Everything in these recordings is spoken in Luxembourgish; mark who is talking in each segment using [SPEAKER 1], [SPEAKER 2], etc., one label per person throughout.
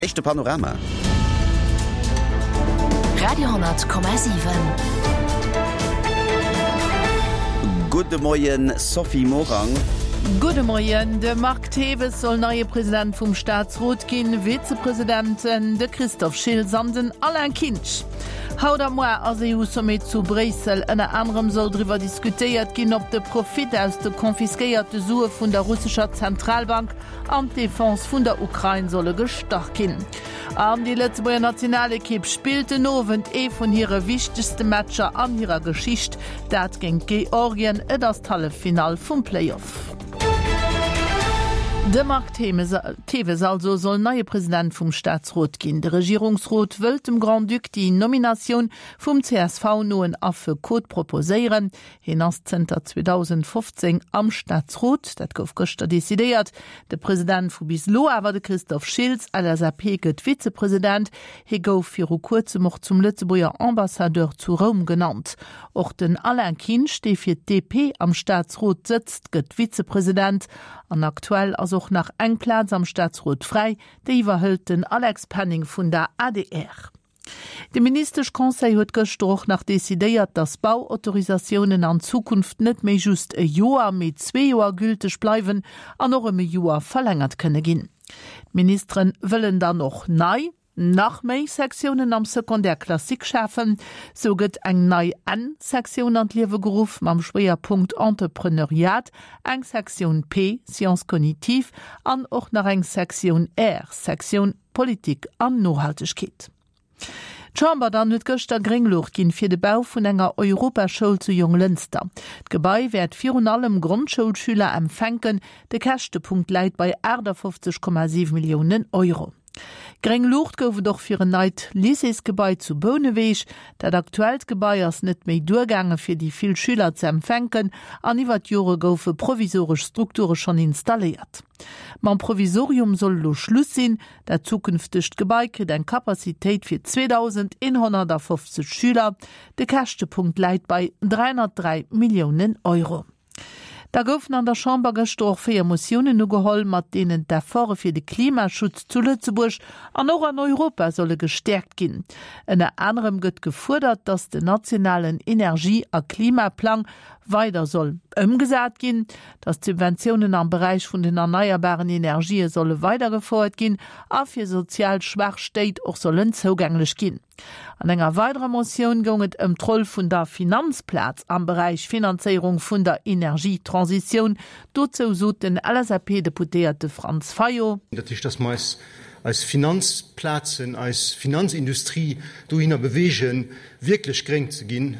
[SPEAKER 1] Echte Panorama.
[SPEAKER 2] Radio 10,7.
[SPEAKER 1] Guten Morgen, Sophie Morang.
[SPEAKER 3] Guten Morgen, der Mark Teves soll neue Präsident vom Staatsrat gehen, Vizepräsidenten der Christoph Schilz und den Alain Kinch. Heute am Morgen als EU-Summit zu Brüssel unter anderem soll darüber diskutiert gehen, ob der Profit aus der konfiskierten Suche von der russischen Zentralbank und die Fonds von der Ukraine solle gestärkt gehen. Die Lützeburger Nationalequipe spielte novent von ihren wichtigsten Matcher an ihrer Geschichte. Das gegen Georgien das Halbfinale vom Playoff. Der Mark Teves also soll neue Präsident vom Staatsrat gehen. Der Regierungsrat will dem Grand Duc die Nomination vom CSV nun für Code proposieren. Hinaus 2015 am Staatsrat, das gouf gestern dezidiert. Der Präsident von bislo aber der Christoph Schilz, LSAP gött Vizepräsident. He gouf für kurzem auch zum Lützeburger Ambassadeur zu Rom genannt. Auch den Alain Kinch, der für DP am Staatsrat sitzt, gött Vizepräsident. Und aktuell also auch nach eng Platz am Staatsrat frei, der überhält den Alex Panning von der ADR. Der Ministersche Conseil hat gestern nach dezidiert, dass Bauautorisationen an Zukunft nicht mehr just ein Jahr mit 2 Jahren gültig bleiben, und noch ein Jahr verlängert können gehen. Die Ministerin wollen dann noch nach mehr Sektionen am Sekundärklassik schaffen, so geht eng neu N-Sektion an Liewe gerufen am Schwerpunkt Entrepreneuriat, eng Sektion P, Science Kognitiv, an auch nach eng Sektion R, Sektion Politik an Nachhaltigkeit. Chamber dann huet gëster Gringlucht ginn fir de Bau vun enger Europaschule zu Junglünster. D'Gebäi werd virun allem Grundschulschüler empfänken, de Kächtepunkt leit bei 50,7 Millionen Euro. Gringlucht goufe doch fir een neit Lycéesgebäi zu Boneweich, dat aktuellt Gebäi ass net méi Durgange fir die vill Schüler ze empfänken, aniwwer Jore goufe provisorisch Strukture schon installiert. Mam Provisorium soll lo Schluss sinn, der zukünftigt Gebäi krit en Kapazitéit fir 2150 Schüler, de Kächtepunkt leit bei 303 Millionen Euro. Da goufen an der Chamber gestor 4 Motionen no geholl, mat denen d'Efforts fir de Klimaschutz zu Lützeburg an auch an Europa solle gestärkt gin. Ennner anderem gëtt gefordert, dass de nationalen Energie- a Klimaplan weiter soll umgesat gin, dass Subventionen am Bereich von den erneuerbaren Energien solle weitergefordert gin, a fir sozial schwach steht auch sollen zugänglich gin. An enger weiterer Motion gonget Troll vun der Finanzplatz am Bereich Finanzierung vun der Energietransition, dazu so den LSAP-Deputierte Franz Fayo.
[SPEAKER 4] Das ist das meist als Finanzplatzen, als Finanzindustrie dahin bewegen, wirklich gering zu gehen,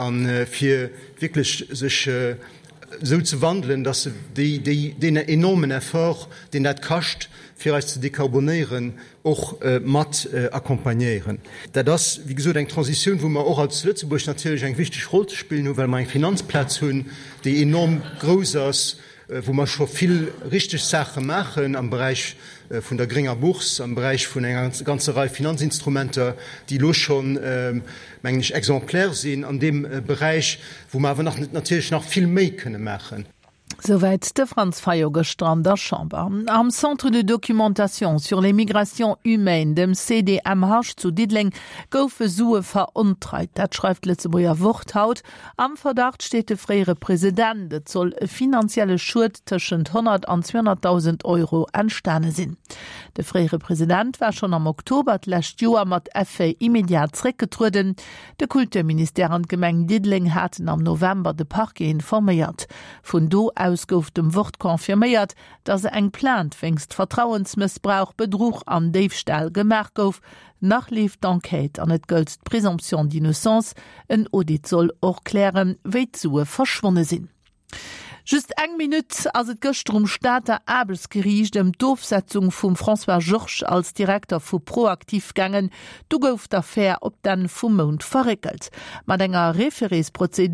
[SPEAKER 4] für wirklich sich so zu wandeln, dass sie den enormen Effort, den das kostet, für uns zu dekarbonieren, auch matt akkompagnieren. Da das, wie gesagt, eine Transition, wo man auch als Lützeburg natürlich eine wichtige Rolle spielen, weil man einen Finanzplatz haben, die enorm groß ist, wo man schon viel richtig Sachen machen am Bereich von der Gringer Bourse, am Bereich von einer ganzen Reihe Finanzinstrumente, die los schon eigentlich exemplär sind, an dem Bereich, wo man aber natürlich noch viel mehr können machen.
[SPEAKER 3] Soweit de Franz Fayo gestern der Chamber. Am Centre de Documentation sur les migrations humaines dem CDMH zu Diedling goufe Sue veruntreit. Dat schreibt Lützeburger Worthaut. Am Verdacht steht de frühere Präsident, dat soll finanzielle Schuld zwischen 100 und 200.000 Euro entstanden sind. Der frühere Präsident war schon am Oktober letztes Jahr mit FA immediat zurückgetreten. Der Kulturminister und Gemeinde Diedling hatten am November de Parquet informiert. Von do aus gouf dem Wort konfirmiert, dass eng plant wengst Vertrauensmissbrauch, Betrug an Diebstahl gemerkt gouf, nachlief d'Enquête an et gëlt Präsumption d'innocence, en Audit soll auch klären, wie Sue verschwunden sind. Just eng Minut as et gëstrum Staater Abelsgericht dem Durchsetzung vum François Georges als Direktor vu Proaktiv gangen, du gouf d'Affaire op den vum Mond verrickelt. Mat enger Referésprozedur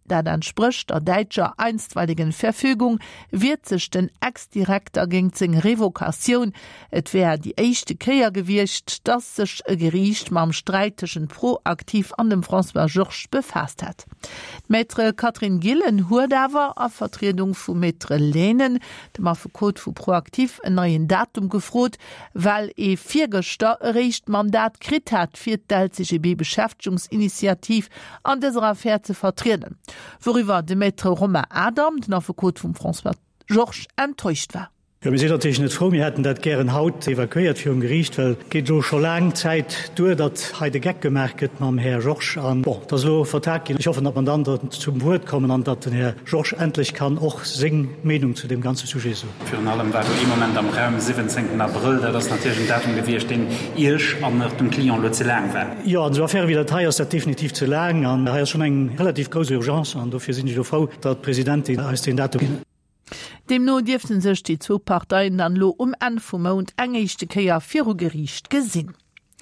[SPEAKER 3] Dat entspricht der deitscher einstweiligen Verfügung wird sich den Ex-Direktor gegen Revokation. Et wär die echte Käier gewircht, dass sich ein Gericht mam Streitischen proaktiv an dem François Georges befasst hat. Maitre Katrin Gillen Hurdaver a Vertretung vu Maitre Lehnen, dem Affekot vu proaktiv ein neuen Datum gefrot, weil viergerecht Mandat krit hat fir d'LCGB Beschäftigungsinitiativ an dieser Affäre zu vertreten. Worüber de Maitre Romain Adam, den Affekot vom François Georges, enttäuscht war.
[SPEAKER 5] Ja, wir sind natürlich nicht froh, wir hätten das gerne Haut evakuiert für ein Gericht, weil geht so schon lange Zeit durch, dass heute Gag gemerkt mit dem Herrn Georges an. Das ist so Vertrag. Ich hoffe, dass man dann zum Wort kommen und dass der Herr Georges endlich kann auch seine Meinung zu dem ganzen Sujet so.
[SPEAKER 6] Für allem, weil du im Moment am Raum 17. April, das ist natürlich ein Datum gewesen, den ich an dem Klient zu lang war.
[SPEAKER 5] Ja, und so Affäre wie der Teil ist das definitiv zu lang. Und da ist schon eine relativ große Urgenz. Und dafür sind wir froh, dass der Präsident aus dem Datum.
[SPEAKER 3] Demno dürften sich die zwei Parteien dann lo Ende vom Monat engigchte Keier für Gericht gesinn.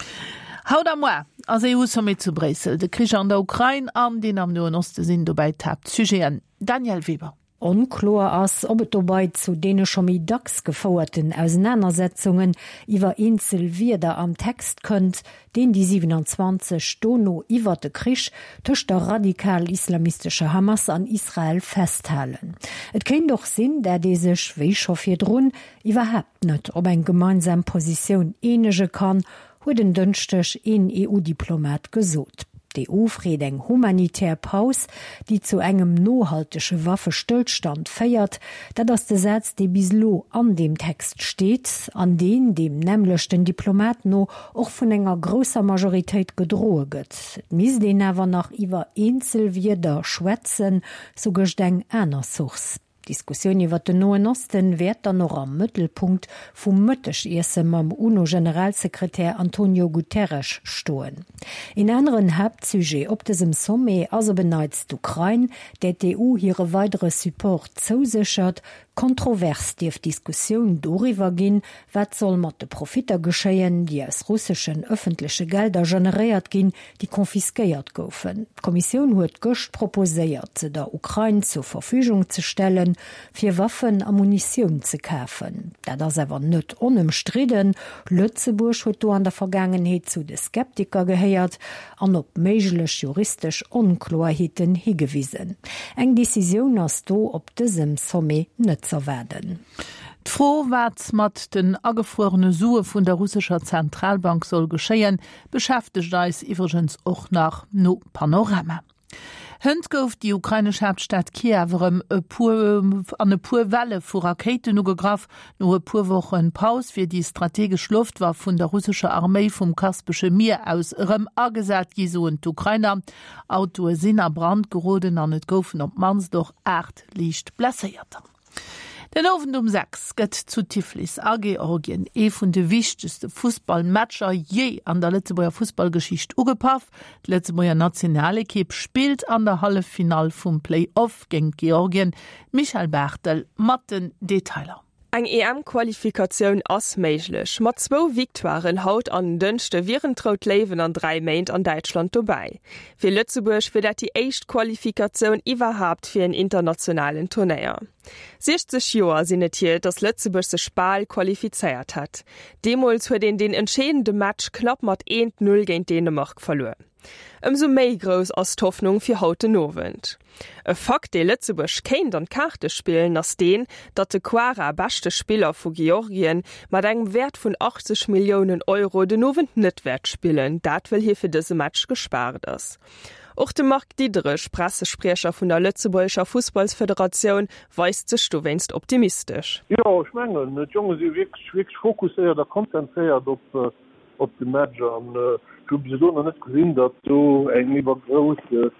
[SPEAKER 3] Haut am moi, als EU-Summit zu Brüssel, de Krieg an der Ukraine an den am Osten sind dabei tab Sujeten. Daniel Weber.
[SPEAKER 7] Unklar ass, ob et dabei zu denen schon mit dacks gefauerten Auseinandersetzungen iwwer Einzelwieder am Text könnt, den die 27 Stono iwwer de Krisch tusch der radikal-islamistische Hamas an Israel festhalen. Et kennt doch Sinn, der diese Schweichhoffirrun überhaupt net, ob ein gemeinsam Position enege kann, hu den dünchtech in EU-Diplomat gesot. Die EU-Fried eng humanitär Paus, die zu engem nohaltesche Waffestillstand feiert, da das der Satz, der bislo an dem Text steht, an den dem nämlichsten Diplomat no auch von enger großer Majorität gedrohet. Mis den aber nach iwwer Einzelwieder schwätzen, so gesteng einer Suchs. Diskussion iwwer den Nahen Osten wird dann noch am Mittelpunkt vum Mëttech Essen am UNO-Generalsekretär Antonio Guterres stoen. In anderen Hauptsujet op diesem Sommet also beneizt d'Ukraine, der die EU ihre weitere Support zusichert, kontrovers die Diskussion darüber gehen, was soll mit den Profiten geschehen, die aus russischen öffentlichen Gelder generiert gehen, die konfiskiert goufen. Die Kommission hat gest proposiert, der Ukraine zur Verfügung zu stellen, für Waffen und Munition zu kaufen. Das ist aber nicht unumstritten. Lützeburg hat an der Vergangenheit zu den Skeptikern gehört und auf mögliche juristisch Unklarheiten hingewiesen. Eine Decision ist da auf diesem Sommet nicht zu werden.
[SPEAKER 3] D'Fro wat mat den agefrorene Sue vun der russischer Zentralbank soll geschéien, beschäftigt eis iwwergens och nach no Panorama. Hënd gouf die ukrainesch Hauptstadt Kiewerem an e puer Welle vu Raketen ugegraf, no e puer wochen Paus fir die strategisch Luft war vun der russischer Armee vum Kaspische Meer aus ëm agesat gisoen d'Ukrainer. Autoe sinner Brand geroden an et goufen op mans doch 8 Liicht blessierter. Den Abend 6 gëtt zu Tiflis a Georgien vun de wichtigste Fußballmatscher je an der Lützeburger Fußballgeschicht ugepaff. Die Lützeburger Nationalequipe spielt an der Halbfinal vum Play-Off gegen Georgien. Michael Bertel, Matten Detailer.
[SPEAKER 8] Eg EM-Qualifikation ass méiglech, mat 2 Viktoiren haut an dënchte viren traut Lewen an 3 Mäint an Deutschland vorbei. Fir Lützeburg fir dat die éischt Qualifikation iwwerhaft fir en internationalen Turnier. 60 Joer sinnet hier, dass Lützeburg se Spal qualifiziert hat. Demols huet den entscheidende Match knapp mat 1-0 gegen Dänemark verloren. Umso méi gross as d'Hoffnung fir haute Nowend. E Fakt de Lützeburg kennt an Karte spielen ass den, dat de Quara beste Spieler vu Georgien mat engem Wert vun 80 Millionen Euro de Nowend net wert spielen, dat will hier fir dese Match gespart ass. Auch de Marc Diederich, Pressesprecher vun der Lützeburger Fußballsföderation, weist sech du wennst optimistisch.
[SPEAKER 9] Ja, ich meine, die Jungs sind wirklich fokussiert, konzentriert auf die Match. Ich habe so noch nicht gesehen, dass so eine übergroße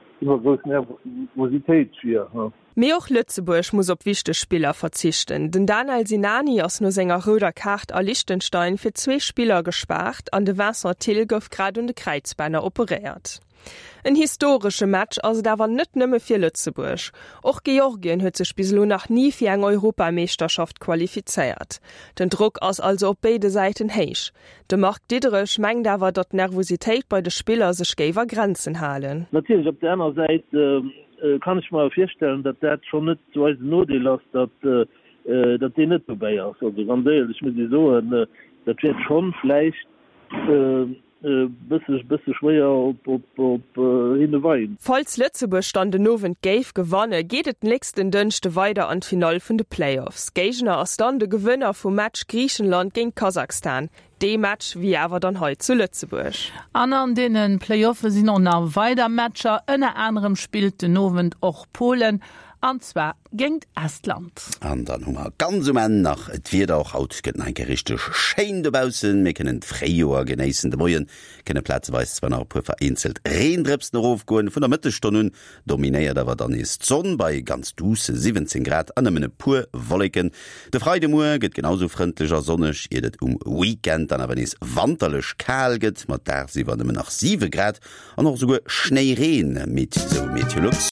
[SPEAKER 9] Nervosität hier.
[SPEAKER 8] Mehr auch Lützeburg muss auf wichtige Spieler verzichten, denn Daniel Sinani aus nur seiner roter Karte an Liechtenstein für 2 Spieler gespart, an de Vincent Tilgoff gerade und de Kreuzbeiner operiert. Ein historische Match, also da war nicht nimme für Lützeburg. Auch Georgien hat sich bislang noch nie für eine Europameisterschaft qualifiziert. Den Druck ist also auf beide Seiten heisch. Der Marc Diederich meint aber, dass die Nervosität bei den Spielern sich gegen Grenzen halten.
[SPEAKER 9] Natürlich, auf der anderen Seite kann ich mal feststellen, dat dat schon net so als Nodel las, dat de net vorbei ist. Also ganz ehrlich mit so dat wird schon vielleicht bisse schwer op hinwein.
[SPEAKER 8] Falls Lützeburg stand den Nowen Gave gewonnen, geht et nächsten Dünchte weiter an Final vun de Playoffs. Geichner as dann de Gewinner vom Match Griechenland gegen Kasachstan. De Match wie awer dann heut zu Lützeburg.
[SPEAKER 3] An denen Playoffe sind noch nach weiter Matcher ënner anderem spielt den Nowen och Polen. Anzwer géint Estland.
[SPEAKER 1] An dann hummer ganz nach et wird auch haut gëtten en gerichteg Schein debausen, mé kënnen d'Fréioer geneessen de Moien, kënne Platzweis zwannner pu vereinzelt Reendrepsten Rof goen vun der Mëttestonnen, dominéiert awer dann is Zonn bei ganz duse 17 Grad anëmmen pur Wolleken. De Freidemoer gëtt genauso frontndlecher sonnech, edet Weekend an awen is wanderlech kaal gëtt, mat der siwer nëmmen nach 7 Grad an noch sogue Schneireen mit so Meteorologie.